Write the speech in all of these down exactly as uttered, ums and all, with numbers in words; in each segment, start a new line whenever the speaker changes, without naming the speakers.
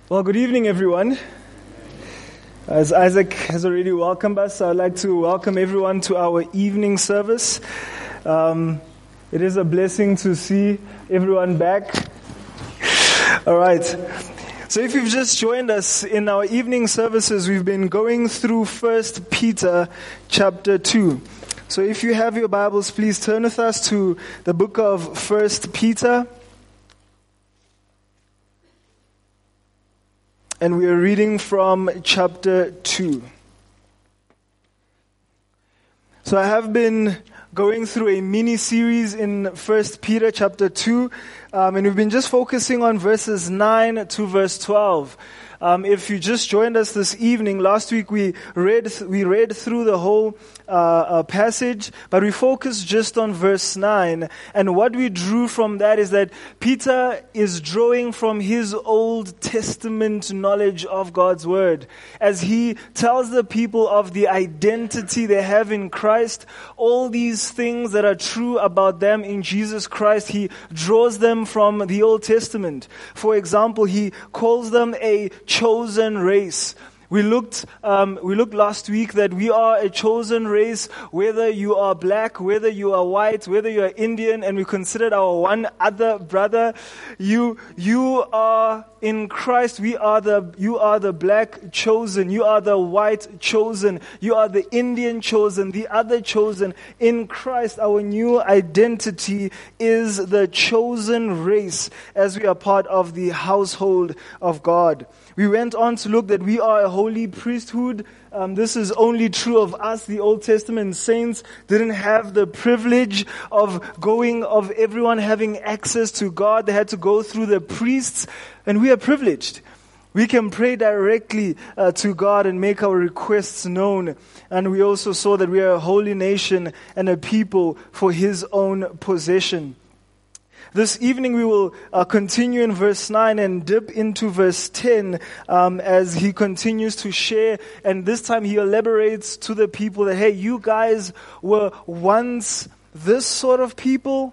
Well, good evening, everyone. As Isaac has already welcomed us, I'd like to welcome everyone to our evening service. Um, it is a blessing to see everyone back. All right. So if you've just joined us in our evening services, we've been going through First Peter chapter two. So if you have your Bibles, please turn with us to the book of First Peter. And we are reading from chapter two. So I have been going through a mini-series in First Peter chapter two. Um, and we've been just focusing on verses nine to verse twelve. Um, if you just joined us this evening, last week we read th- we read through the whole uh, uh, passage, but we focused just on verse nine. And what we drew from that is that Peter is drawing from his Old Testament knowledge of God's Word. As he tells the people of the identity they have in Christ, all these things that are true about them in Jesus Christ, he draws them from the Old Testament. For example, he calls them a chosen race. We looked, um, we looked last week that we are a chosen race, whether you are black, whether you are white, whether you are Indian, and we considered our one other brother. You, you are in Christ. We are the, you are the black chosen. You are the white chosen. You are the Indian chosen, the other chosen. In Christ, our new identity is the chosen race as we are part of the household of God. We went on to look that we are a holy priesthood. Um, this is only true of us. The Old Testament saints didn't have the privilege of going, of everyone having access to God. They had to go through the priests, and we are privileged. We can pray directly uh, to God and make our requests known. And we also saw that we are a holy nation and a people for His own possession. This evening we will uh, continue in verse nine and dip into verse ten um, as he continues to share. And this time he elaborates to the people that, hey, you guys were once this sort of people.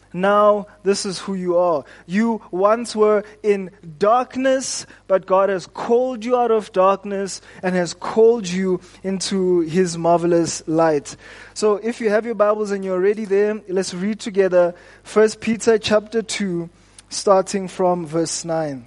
Now this is who you are. You once were in darkness, but God has called you out of darkness and has called you into His marvelous light. So if you have your Bibles and you're already there, let's read together First Peter chapter two, starting from verse nine.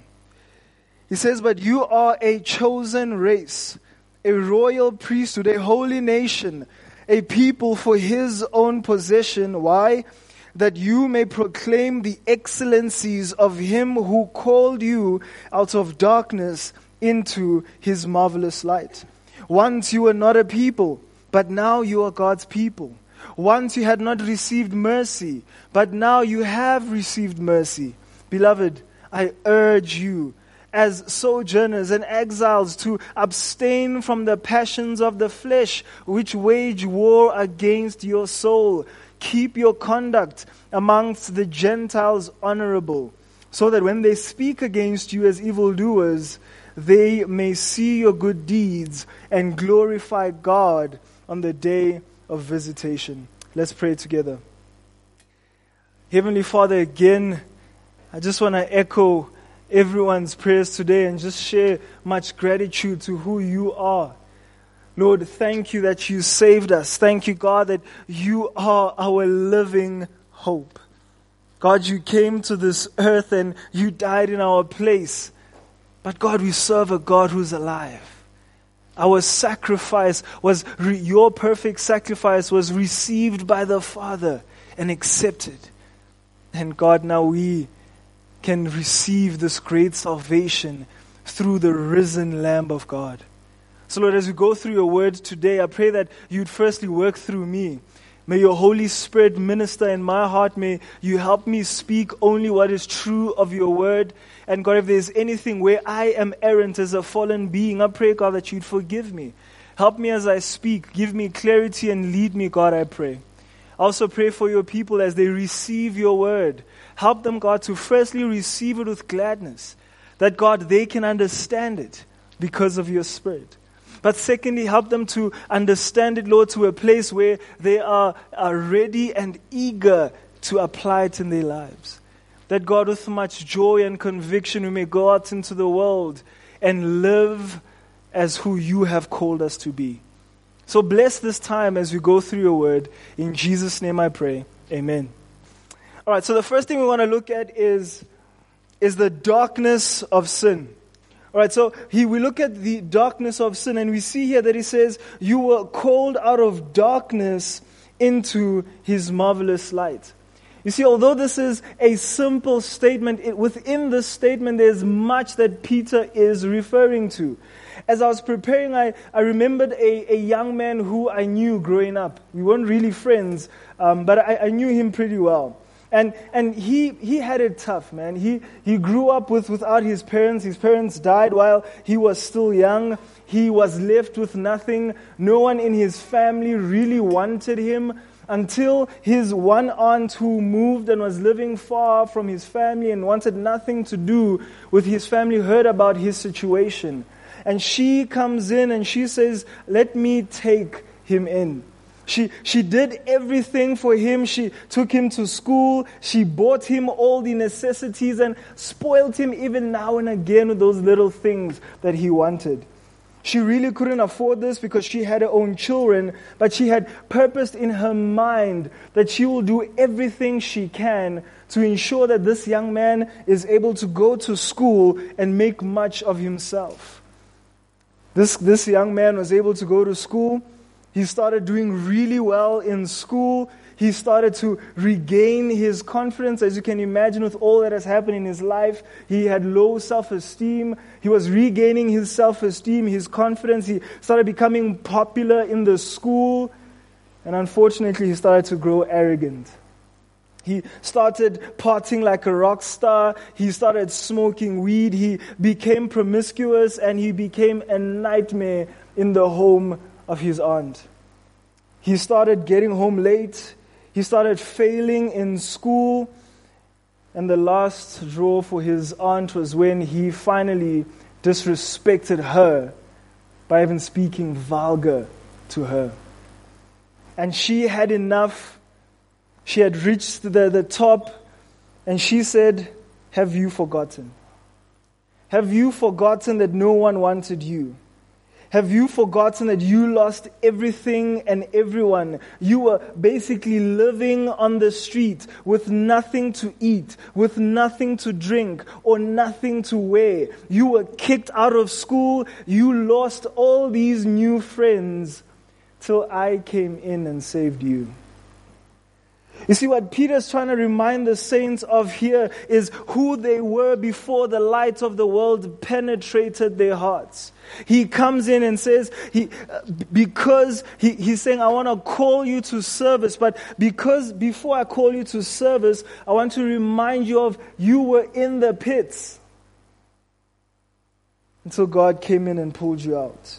He says, "But you are a chosen race, a royal priesthood, a holy nation, a people for His own possession." Why? "That you may proclaim the excellencies of Him who called you out of darkness into His marvelous light. Once you were not a people, but now you are God's people. Once you had not received mercy, but now you have received mercy. Beloved, I urge you, as sojourners and exiles, to abstain from the passions of the flesh, which wage war against your soul. Keep your conduct amongst the Gentiles honorable, so that when they speak against you as evildoers, they may see your good deeds and glorify God on the day of visitation." Let's pray together. Heavenly Father, again, I just want to echo everyone's prayers today and just share much gratitude to who you are. Lord, thank you that you saved us. Thank you, God, that you are our living hope. God, you came to this earth and you died in our place. But God, we serve a God who's alive. Our sacrifice was, re- your perfect sacrifice was received by the Father and accepted. And God, now we can receive this great salvation through the risen Lamb of God. So Lord, as we go through your word today, I pray that you'd firstly work through me. May your Holy Spirit minister in my heart. May you help me speak only what is true of your word. And God, if there's anything where I am errant as a fallen being, I pray, God, that you'd forgive me. Help me as I speak. Give me clarity and lead me, God, I pray. I also pray for your people as they receive your word. Help them, God, to firstly receive it with gladness. That, God, they can understand it because of your Spirit. But secondly, help them to understand it, Lord, to a place where they are, are ready and eager to apply it in their lives. that God, with much joy and conviction, we may go out into the world and live as who you have called us to be. So bless this time as we go through your word. In Jesus' name I pray. Amen. All right, so the first thing we want to look at is, is the darkness of sin. All right, so he, we look at the darkness of sin, and we see here that he says, you were called out of darkness into his marvelous light. You see, although this is a simple statement, it, within this statement there's much that Peter is referring to. As I was preparing, I, I remembered a, a young man who I knew growing up. We weren't really friends, um, but I, I knew him pretty well. And and he he had it tough, man. He he grew up with without his parents. His parents died while he was still young. He was left with nothing. No one in his family really wanted him until his one aunt, who moved and was living far from his family and wanted nothing to do with his family, heard about his situation. And she comes in and she says, let me take him in. She she did everything for him. She took him to school. She bought him all the necessities and spoiled him even now and again with those little things that he wanted. She really couldn't afford this because she had her own children, but she had purposed in her mind that she will do everything she can to ensure that this young man is able to go to school and make much of himself. This, this young man was able to go to school. He started doing really well in school. He started to regain his confidence. As you can imagine, with all that has happened in his life, he had low self-esteem. He was regaining his self-esteem, his confidence. He started becoming popular in the school. And unfortunately, he started to grow arrogant. He started partying like a rock star. He started smoking weed. He became promiscuous, and he became a nightmare in the home of his aunt. He started getting home late. He started failing in school. And the last straw for his aunt was when he finally disrespected her by even speaking vulgar to her. And she had enough. She had reached the, the top, and she said, have you forgotten? Have you forgotten that no one wanted you? Have you forgotten that you lost everything and everyone? You were basically living on the street with nothing to eat, with nothing to drink, or nothing to wear. You were kicked out of school. You lost all these new friends till I came in and saved you. You see, what Peter's trying to remind the saints of here is who they were before the light of the world penetrated their hearts. He comes in and says, he, because he, he's saying, I want to call you to service, but because before I call you to service, I want to remind you of you were in the pits. Until God came in and pulled you out.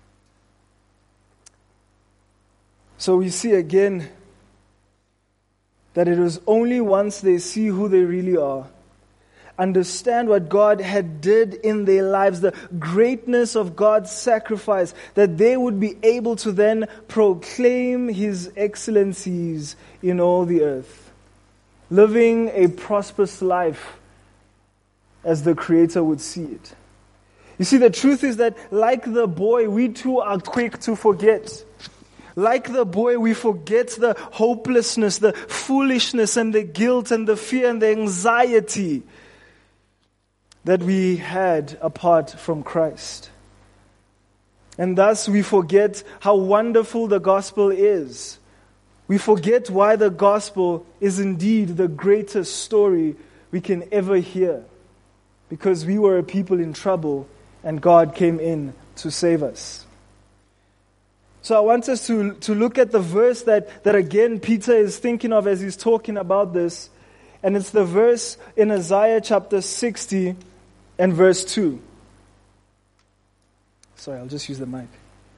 So we see again that it was only once they see who they really are, understand what God had did in their lives, the greatness of God's sacrifice, that they would be able to then proclaim His excellencies in all the earth, living a prosperous life as the Creator would see it. You see, the truth is that like the boy, we too are quick to forget. Like the boy, we forget the hopelessness, the foolishness, and the guilt, and the fear, and the anxiety that we had apart from Christ. And thus we forget how wonderful the gospel is. We forget why the gospel is indeed the greatest story we can ever hear. Because we were a people in trouble, and God came in to save us. So I want us to, to look at the verse that, that again Peter is thinking of as he's talking about this. And it's the verse in Isaiah chapter sixty and verse two. Sorry, I'll just use the mic.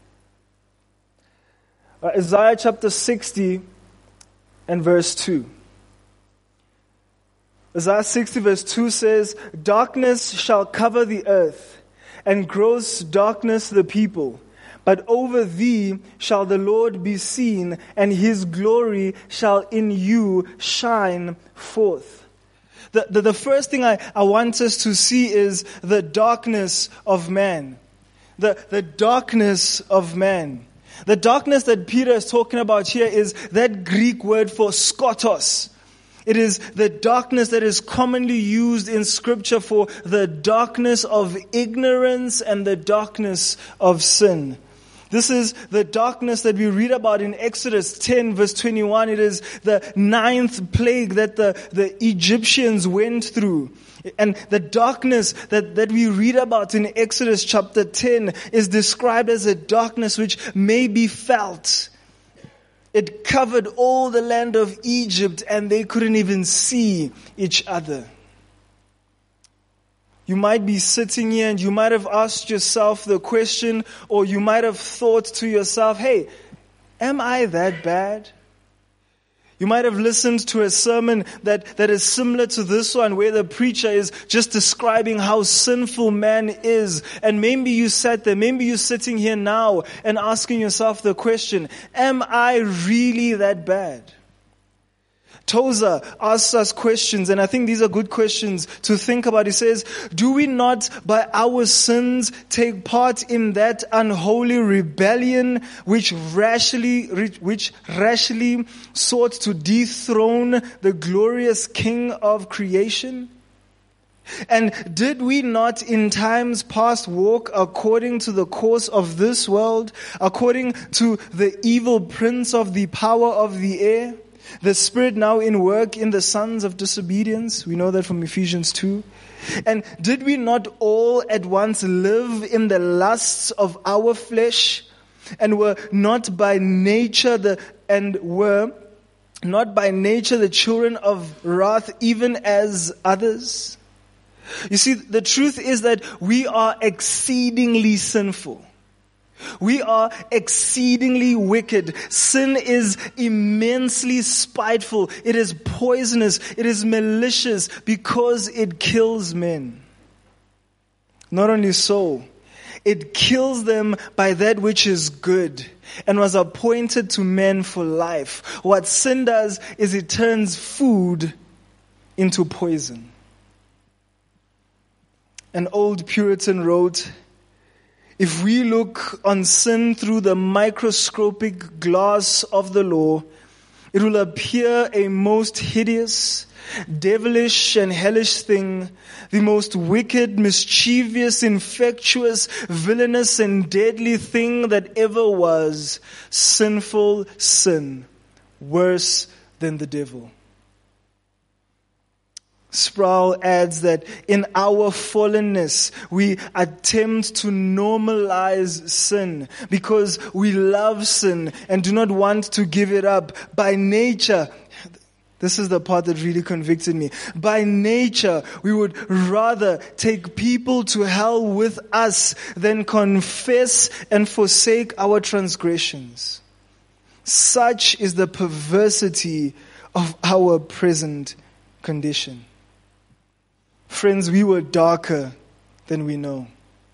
Uh, Isaiah chapter sixty and verse two. Isaiah sixty verse two says, darkness shall cover the earth, and gross darkness the people. But over thee shall the Lord be seen, and His glory shall in you shine forth. The, the, the first thing I, I want us to see is the darkness of man. The, the darkness of man. The darkness that Peter is talking about here is that Greek word for skotos. It is the darkness that is commonly used in Scripture for the darkness of ignorance and the darkness of sin. This is the darkness that we read about in Exodus ten verse twenty-one. It is the ninth plague that the, the Egyptians went through. And the darkness that, that we read about in Exodus chapter ten is described as a darkness which may be felt. It covered all the land of Egypt and they couldn't even see each other. You might be sitting here and you might have asked yourself the question, or you might have thought to yourself, hey, am I that bad? You might have listened to a sermon that, that is similar to this one, where the preacher is just describing how sinful man is. And maybe you sat there, maybe you're sitting here now and asking yourself the question, am I really that bad? Tozer asks us questions, and I think these are good questions to think about. He says, do we not by our sins take part in that unholy rebellion which rashly, which rashly sought to dethrone the glorious King of creation? And did we not in times past walk according to the course of this world, according to the evil prince of the power of the air, the spirit now in work in the sons of disobedience? We know that from Ephesians two. And did we not all at once live in the lusts of our flesh, and were not by nature the and were not by nature the children of wrath, even as others? You see, the truth is that we are exceedingly sinful. We are exceedingly wicked. Sin is immensely spiteful. It is poisonous. It is malicious because it kills men. Not only so, it kills them by that which is good and was appointed to men for life. What sin does is it turns food into poison. An old Puritan wrote, if we look on sin through the microscopic glass of the law, it will appear a most hideous, devilish and hellish thing, the most wicked, mischievous, infectious, villainous and deadly thing that ever was. Sinful sin, worse than the devil. Sproul adds that in our fallenness, we attempt to normalize sin because we love sin and do not want to give it up. By nature, this is the part that really convicted me. By nature, we would rather take people to hell with us than confess and forsake our transgressions. Such is the perversity of our present condition. Friends, we were darker than we know.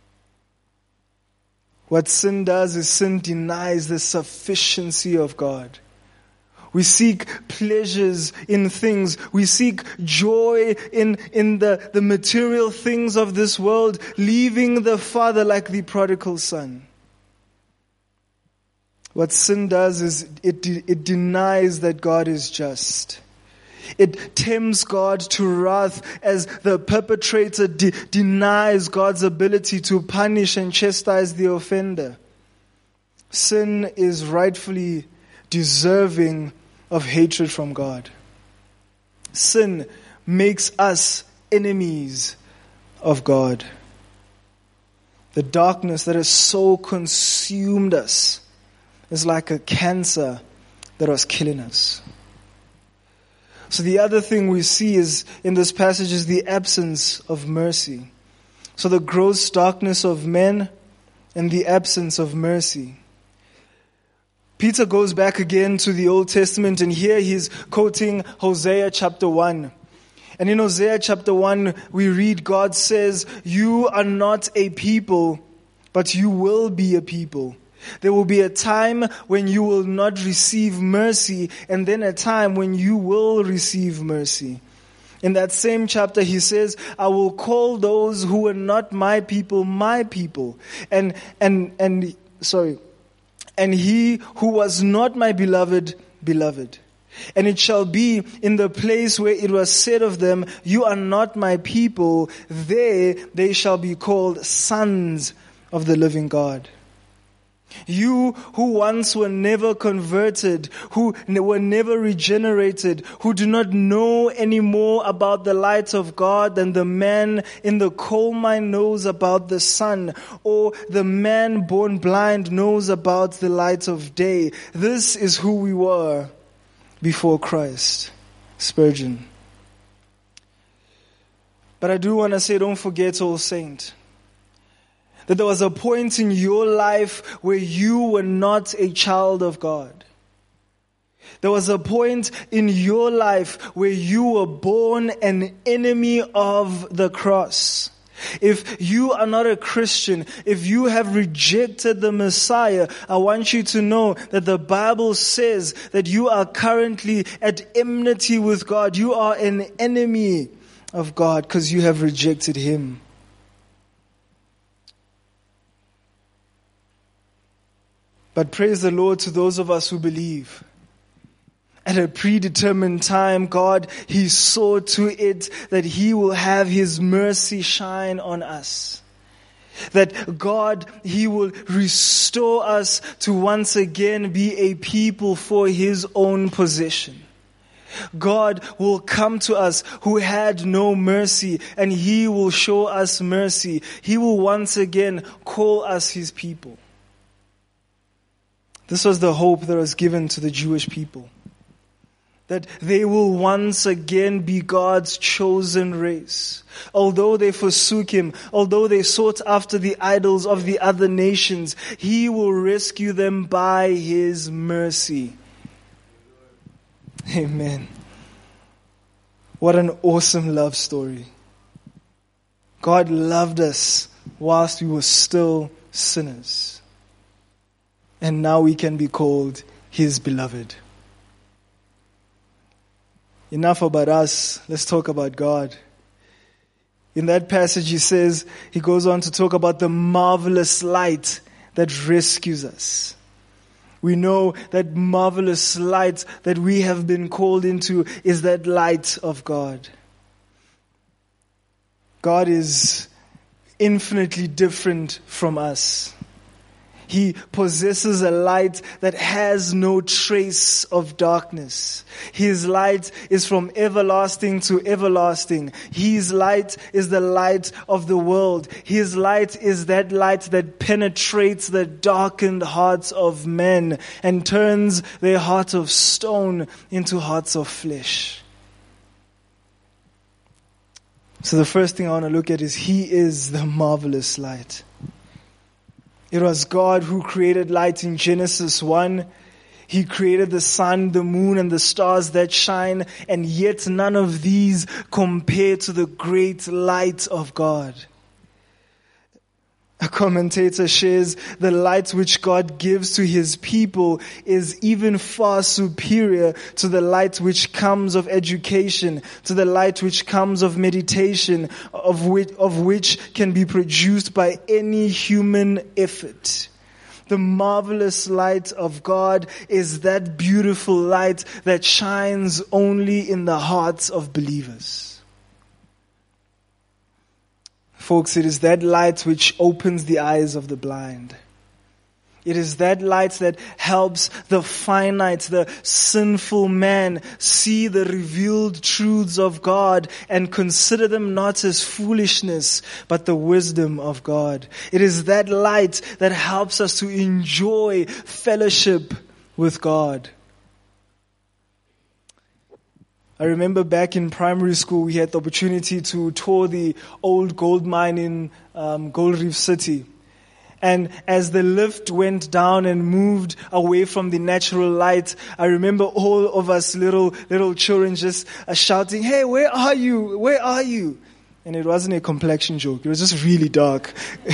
What sin does is sin denies the sufficiency of God. We seek pleasures in things. We seek joy in, in the, the material things of this world, leaving the Father like the prodigal son. What sin does is it, it denies that God is just. It tempts God to wrath as the perpetrator de- denies God's ability to punish and chastise the offender. Sin is rightfully deserving of hatred from God. Sin makes us enemies of God. The darkness that has so consumed us is like a cancer that was killing us. So the other thing we see is in this passage is the absence of mercy. So the gross darkness of men and the absence of mercy. Peter goes back again to the Old Testament, and here he's quoting Hosea chapter one. And in Hosea chapter one, we read God says, "You are not a people, but you will be a people. There will be a time when you will not receive mercy, and then a time when you will receive mercy. In that same chapter, he says, I will call those who were not my people, my people. And, and, and, sorry, and he who was not my beloved, beloved. And it shall be in the place where it was said of them, you are not my people, there they shall be called sons of the living God. You who once were never converted, who were never regenerated, who do not know any more about the light of God than the man in the coal mine knows about the sun, or the man born blind knows about the light of day. This is who we were before Christ. Spurgeon. But I do want to say, don't forget, old saint, that there was a point in your life where you were not a child of God. There was a point in your life where you were born an enemy of the cross. If you are not a Christian, if you have rejected the Messiah, I want you to know that the Bible says that you are currently at enmity with God. You are an enemy of God because you have rejected Him. But praise the Lord to those of us who believe. At a predetermined time, God, He saw to it that He will have His mercy shine on us. That God, He will restore us to once again be a people for His own possession. God will come to us who had no mercy, and He will show us mercy. He will once again call us His people. This was the hope that was given to the Jewish people. That they will once again be God's chosen race. Although they forsook Him, although they sought after the idols of the other nations, He will rescue them by His mercy. Amen. What an awesome love story. God loved us whilst we were still sinners. And now we can be called His beloved. Enough about us. Let's talk about God. In that passage he says, he goes on to talk about the marvelous light that rescues us. We know that marvelous light that we have been called into is that light of God. God is infinitely different from us. He possesses a light that has no trace of darkness. His light is from everlasting to everlasting. His light is the light of the world. His light is that light that penetrates the darkened hearts of men and turns their heart of stone into hearts of flesh. So the first thing I want to look at is He is the marvelous light. It was God who created light in Genesis one. He created the sun, the moon, and the stars that shine, and yet none of these compare to the great light of God. A commentator shares the light which God gives to His people is even far superior to the light which comes of education, to the light which comes of meditation, of which, of which can be produced by any human effort. The marvelous light of God is that beautiful light that shines only in the hearts of believers. Folks, it is that light which opens the eyes of the blind. It is that light that helps the finite, the sinful man see the revealed truths of God and consider them not as foolishness, but the wisdom of God. It is that light that helps us to enjoy fellowship with God. I remember back in primary school, we had the opportunity to tour the old gold mine in um, Gold Reef City. And as the lift went down and moved away from the natural light, I remember all of us little little children just uh, shouting, "Hey, where are you? Where are you?" And it wasn't a complexion joke. It was just really dark.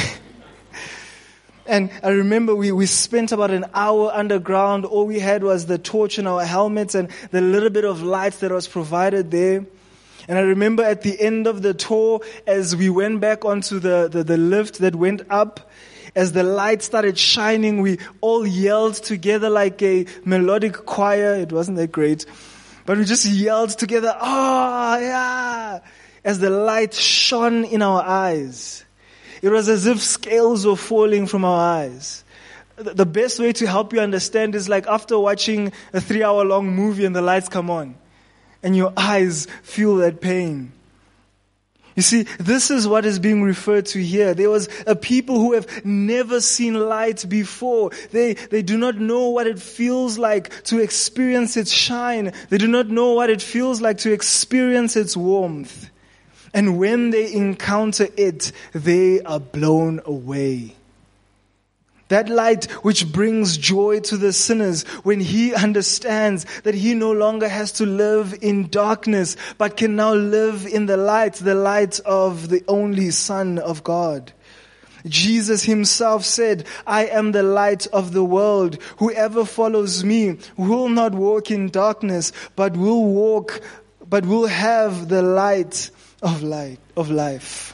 And I remember we, we spent about an hour underground. All we had was the torch in our helmets and the little bit of light that was provided there. And I remember at the end of the tour, as we went back onto the, the, the lift that went up, as the light started shining, we all yelled together like a melodic choir. It wasn't that great, but we just yelled together, "Oh, yeah!" as the light shone in our eyes. It was as if scales were falling from our eyes. The best way to help you understand is like after watching a three-hour long movie and the lights come on, and your eyes feel that pain. You see, this is what is being referred to here. There was a people who have never seen light before. They, they do not know what it feels like to experience its shine. They do not know what it feels like to experience its warmth. And when they encounter it, they are blown away. That light which brings joy to the sinners when he understands that he no longer has to live in darkness, but can now live in the light, the light of the only Son of God. Jesus himself said, "I am the light of the world. Whoever follows me will not walk in darkness, but will walk, but will have the light of light, of life."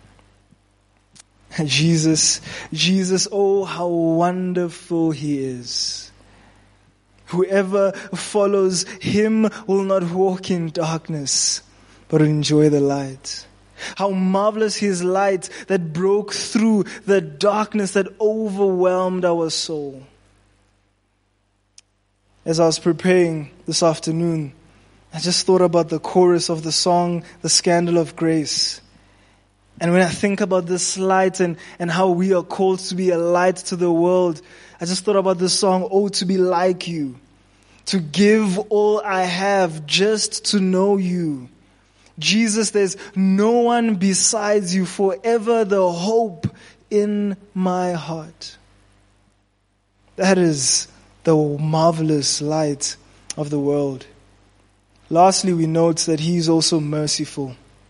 Jesus, Jesus, oh, how wonderful he is. Whoever follows him will not walk in darkness, but will enjoy the light. How marvelous his light that broke through the darkness that overwhelmed our soul. As I was preparing this afternoon, I just thought about the chorus of the song, "The Scandal of Grace." And when I think about this light and, and how we are called to be a light to the world, I just thought about this song, "Oh, to be like you, to give all I have just to know you. Jesus, there's no one besides you, forever the hope in my heart." That is the marvelous light of the world. Lastly, we note that he is also merciful.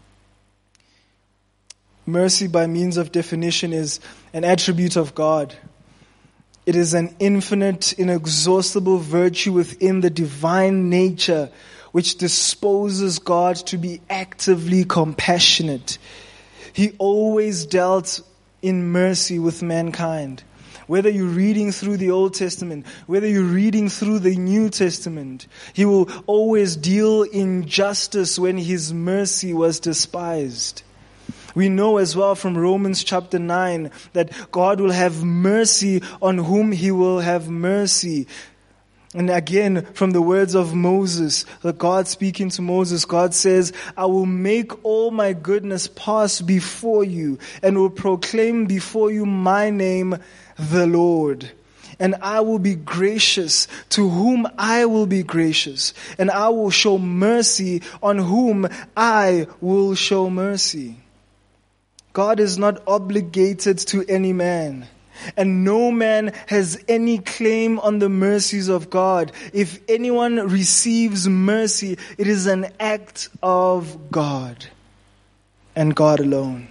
Mercy, by means of definition, is an attribute of God. It is an infinite, inexhaustible virtue within the divine nature which disposes God to be actively compassionate. He always dealt in mercy with mankind. Whether you're reading through the Old Testament, whether you're reading through the New Testament, he will always deal in justice when his mercy was despised. We know as well from Romans chapter nine that God will have mercy on whom he will have mercy. And again, from the words of Moses, that God speaking to Moses, God says, "I will make all my goodness pass before you and will proclaim before you my name, the Lord. And I will be gracious to whom I will be gracious, and I will show mercy on whom I will show mercy." God is not obligated to any man, and no man has any claim on the mercies of God. If anyone receives mercy, it is an act of God and God alone.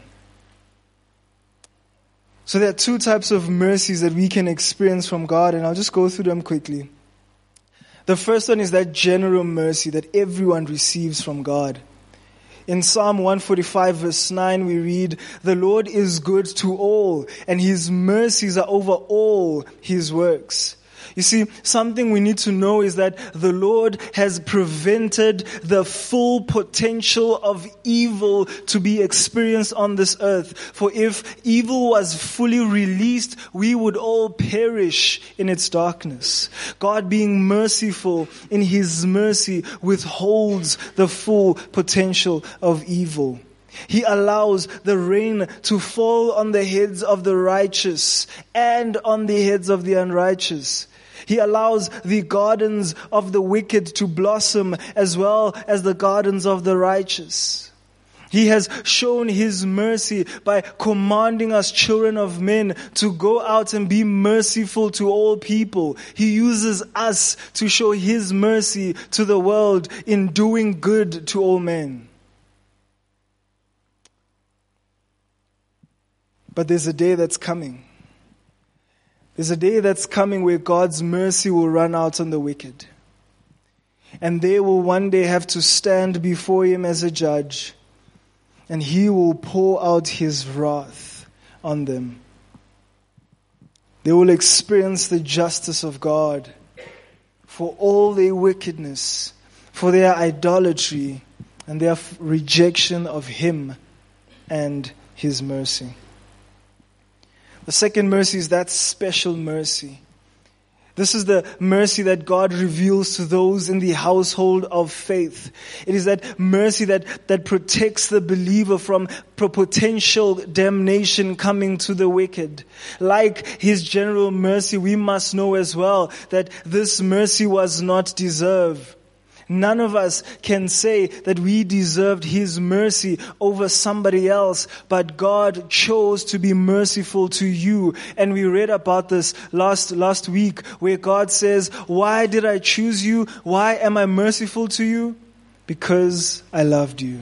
So there are two types of mercies that we can experience from God, and I'll just go through them quickly. The first one is that general mercy that everyone receives from God. In Psalm one forty-five verse nine we read, "The Lord is good to all, and his mercies are over all his works." You see, something we need to know is that the Lord has prevented the full potential of evil to be experienced on this earth. For if evil was fully released, we would all perish in its darkness. God, being merciful in his mercy, withholds the full potential of evil. He allows the rain to fall on the heads of the righteous and on the heads of the unrighteous. He allows the gardens of the wicked to blossom as well as the gardens of the righteous. He has shown his mercy by commanding us, children of men, to go out and be merciful to all people. He uses us to show his mercy to the world in doing good to all men. But there's a day that's coming. There's a day that's coming where God's mercy will run out on the wicked. And they will one day have to stand before him as a judge. And he will pour out his wrath on them. They will experience the justice of God for all their wickedness, for their idolatry, and their rejection of him and his mercy. The second mercy is that special mercy. This is the mercy that God reveals to those in the household of faith. It is that mercy that, that protects the believer from potential damnation coming to the wicked. Like his general mercy, we must know as well that this mercy was not deserved. None of us can say that we deserved his mercy over somebody else, but God chose to be merciful to you. And we read about this last, last week where God says, why did I choose you? Why am I merciful to you? Because I loved you.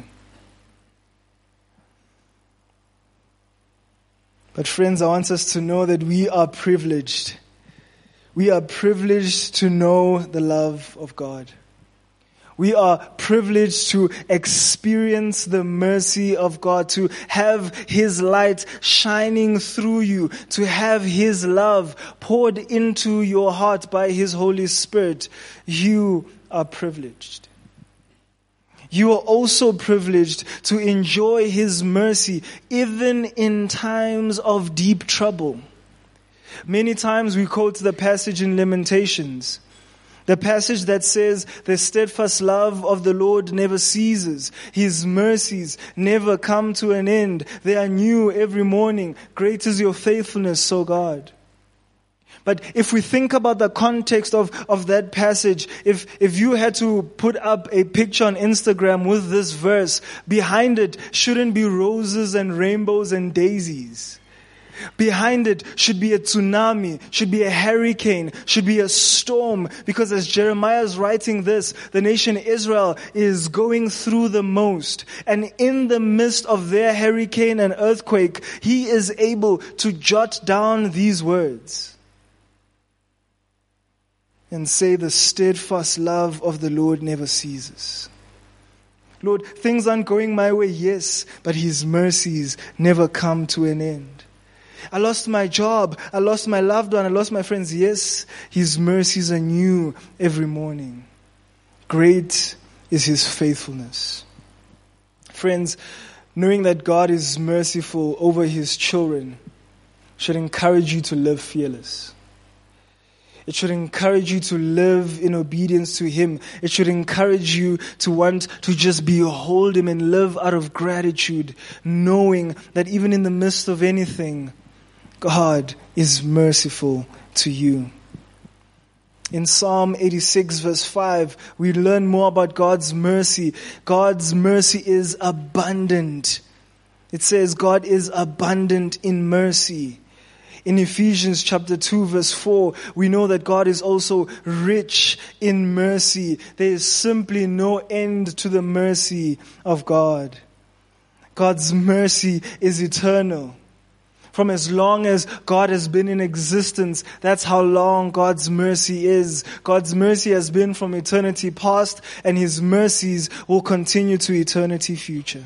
But friends, I want us to know that we are privileged. We are privileged to know the love of God. We are privileged to experience the mercy of God, to have his light shining through you, to have his love poured into your heart by his Holy Spirit. You are privileged. You are also privileged to enjoy his mercy even in times of deep trouble. Many times we quote the passage in Lamentations. The passage that says, the steadfast love of the Lord never ceases. His mercies never come to an end. They are new every morning. Great is your faithfulness, O God. But if we think about the context of, of that passage, if, if you had to put up a picture on Instagram with this verse, behind it shouldn't be roses and rainbows and daisies. Behind it should be a tsunami, should be a hurricane, should be a storm. Because as Jeremiah is writing this, the nation Israel is going through the most. And in the midst of their hurricane and earthquake, he is able to jot down these words and say, the steadfast love of the Lord never ceases. Lord, things aren't going my way, yes, but his mercies never come to an end. I lost my job. I lost my loved one. I lost my friends. Yes, his mercies are new every morning. Great is his faithfulness. Friends, knowing that God is merciful over his children should encourage you to live fearless. It should encourage you to live in obedience to him. It should encourage you to want to just behold him and live out of gratitude, knowing that even in the midst of anything, God is merciful to you. In Psalm eighty-six verse five, we learn more about God's mercy. God's mercy is abundant. It says God is abundant in mercy. In Ephesians chapter two verse four, we know that God is also rich in mercy. There is simply no end to the mercy of God. God's mercy is eternal. From as long as God has been in existence, that's how long God's mercy is. God's mercy has been from eternity past, and his mercies will continue to eternity future.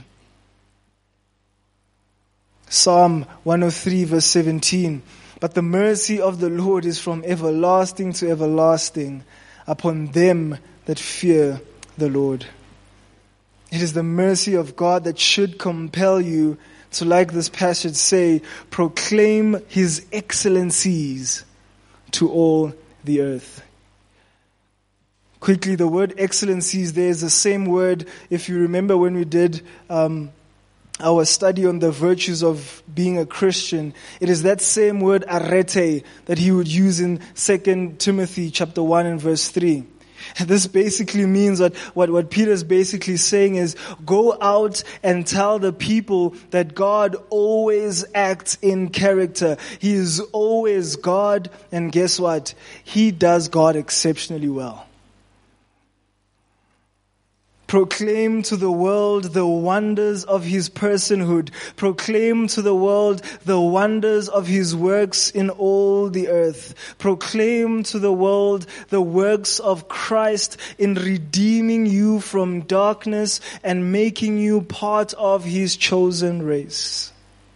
Psalm one oh three verse seventeen. But the mercy of the Lord is from everlasting to everlasting upon them that fear the Lord. It is the mercy of God that should compel you to, like this passage say, proclaim his excellencies to all the earth. Quickly, the word excellencies there is the same word, if you remember when we did um, our study on the virtues of being a Christian. It is that same word arete that he would use in Second Timothy chapter one and verse three. This basically means that what, what Peter's basically saying is, go out and tell the people that God always acts in character. He is always God, and guess what? He does God exceptionally well. Proclaim to the world the wonders of his personhood. Proclaim to the world the wonders of his works in all the earth. Proclaim to the world the works of Christ in redeeming you from darkness and making you part of his chosen race.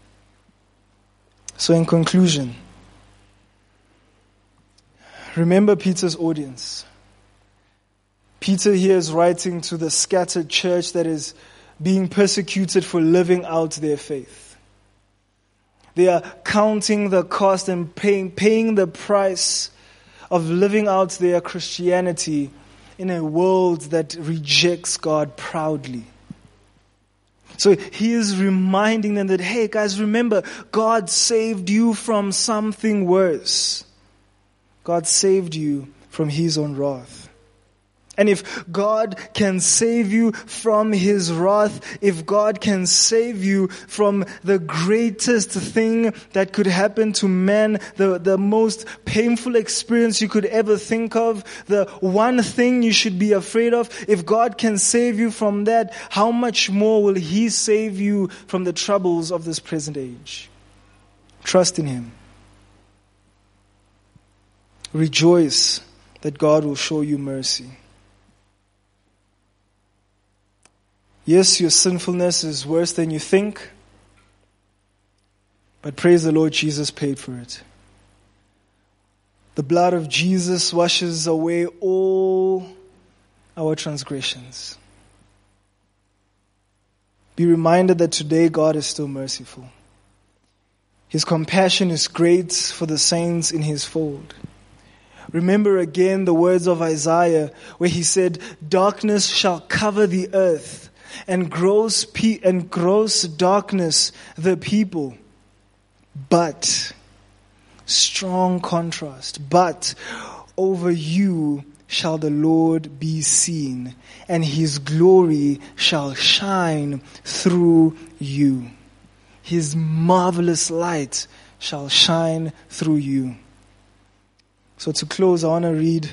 So in conclusion, remember Peter's audience. Peter here is writing to the scattered church that is being persecuted for living out their faith. They are counting the cost and paying, paying the price of living out their Christianity in a world that rejects God proudly. So he is reminding them that, hey guys, remember, God saved you from something worse. God saved you from his own wrath. And if God can save you from his wrath, if God can save you from the greatest thing that could happen to man, the, the most painful experience you could ever think of, the one thing you should be afraid of, if God can save you from that, how much more will he save you from the troubles of this present age? Trust in him. Rejoice that God will show you mercy. Yes, your sinfulness is worse than you think, but praise the Lord, Jesus paid for it. The blood of Jesus washes away all our transgressions. Be reminded that today God is still merciful. His compassion is great for the saints in his fold. Remember again the words of Isaiah where he said, darkness shall cover the earth, and gross pe- and gross darkness the people. But, strong contrast, but over you shall the Lord be seen, and his glory shall shine through you. His marvelous light shall shine through you. So to close, I want to read,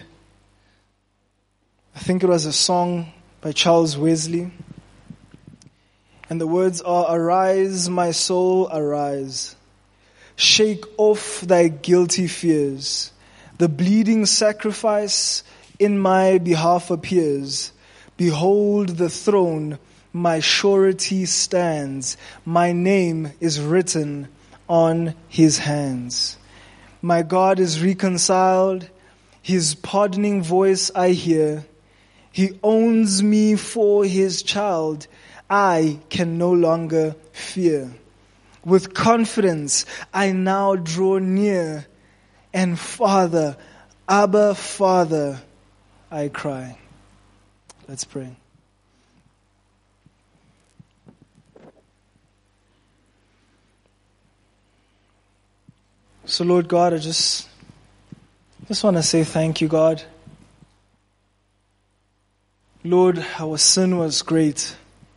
I think it was a song by Charles Wesley. And the words are, arise, my soul, arise. Shake off thy guilty fears. The bleeding sacrifice in my behalf appears. Behold the throne, my surety stands. My name is written on his hands. My God is reconciled. His pardoning voice I hear. He owns me for his child. I can no longer fear. With confidence, I now draw near, and Father, Abba, Father, I cry. Let's pray. So Lord God, I just, just want to say thank you, God. Lord, our sin was great,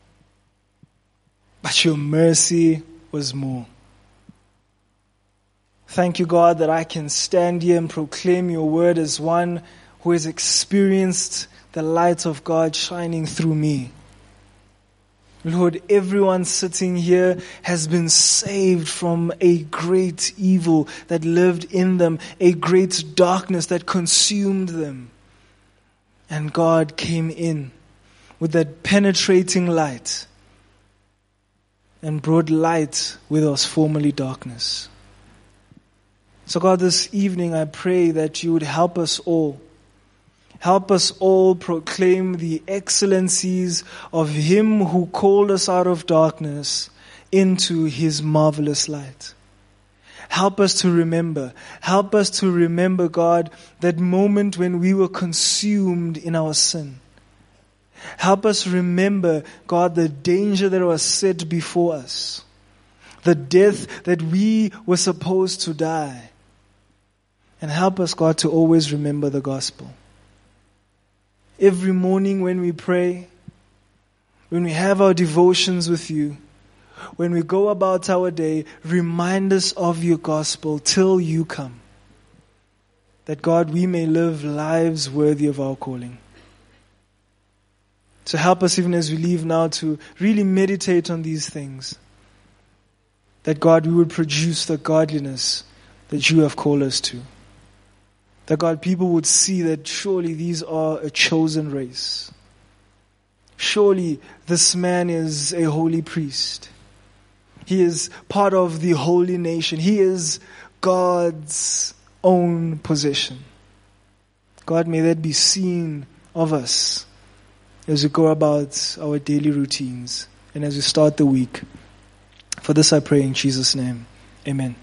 but your mercy was more. Thank you, God, that I can stand here and proclaim your word as one who has experienced the light of God shining through me. Lord, everyone sitting here has been saved from a great evil that lived in them, a great darkness that consumed them. And God came in with that penetrating light and brought light where there was formerly darkness. So God, this evening I pray that you would help us all. Help us all proclaim the excellencies of him who called us out of darkness into his marvelous light. Help us to remember. Help us to remember, God, that moment when we were consumed in our sin. Help us remember, God, the danger that was set before us. The death that we were supposed to die. And help us, God, to always remember the gospel. Every morning when we pray, when we have our devotions with you, when we go about our day, remind us of your gospel till you come. That, God, we may live lives worthy of our calling. So help us even as we leave now to really meditate on these things. That God, we would produce the godliness that you have called us to. That God, people would see that surely these are a chosen race. Surely this man is a holy priest. He is part of the holy nation. He is God's own possession. God, may that be seen of us as we go about our daily routines and as we start the week. For this I pray in Jesus' name. Amen.